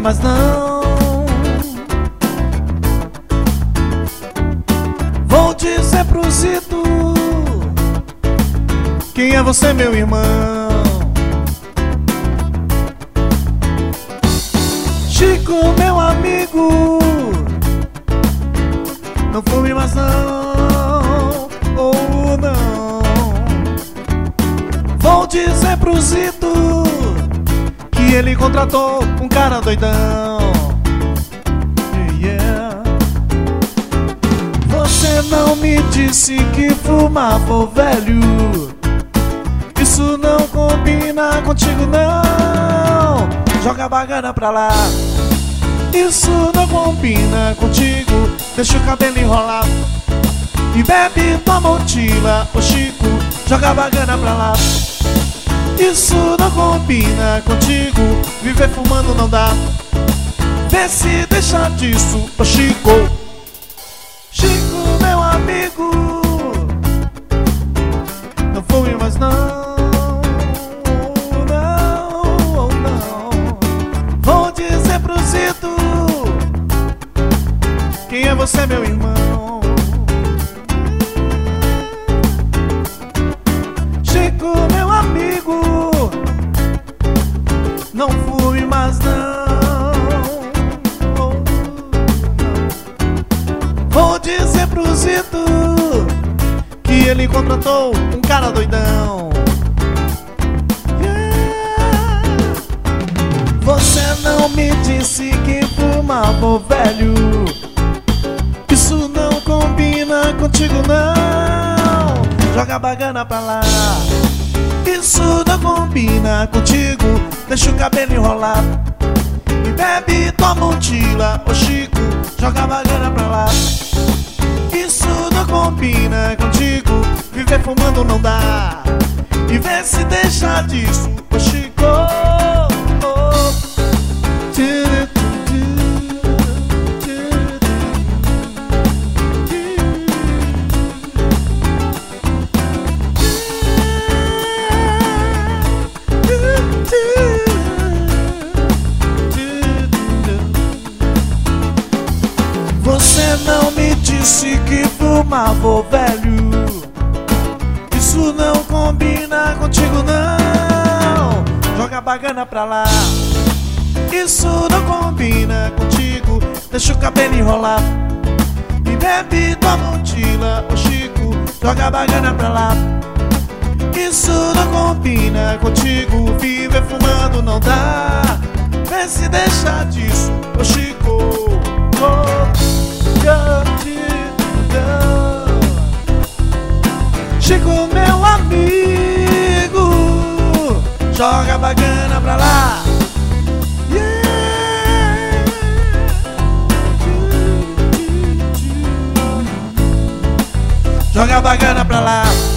mais não. Vou dizer pro Zito, quem é você, meu irmão? Chico, meu amigo, não fume mais não, ou não. Vou dizer pro Zito que ele contratou um cara doidão. Yeah. Você não me disse que fumava, ô velho. Isso não combina contigo não. Joga a bagana pra lá. Isso não combina contigo. Deixa o cabelo enrolar e bebe tua mochila, ô Chico. Joga a bagana pra lá. Isso não combina contigo. Viver fumando não dá. Vê se deixa disso, ô Chico. Chico, meu amigo, não fume mais não. Quem é você, meu irmão? Chico, meu amigo, não fui mais não. Vou dizer pro Zito que ele contratou um cara doidão. Yeah. Você não me disse que fumava, ô velho. Isso não combina contigo não. Joga a bagana pra lá. Isso não combina contigo. Deixa o cabelo enrolar e bebe tua mochila, ô Chico. Joga a bagana pra lá. Isso não combina contigo. Viver fumando não dá. E vê se deixa disso, ô Chico. Você não me disse que fumava, ô velho. Isso não combina contigo não. Joga a bagana pra lá. Isso não combina contigo. Deixa o cabelo enrolar e bebe tua mochila, ô Chico. Joga a bagana pra lá. Isso não combina contigo. Viver fumando não dá. Vê se deixa disso, ô Chico. Chico, meu amigo, joga a bagana pra lá. Yeah. Joga a bagana pra lá.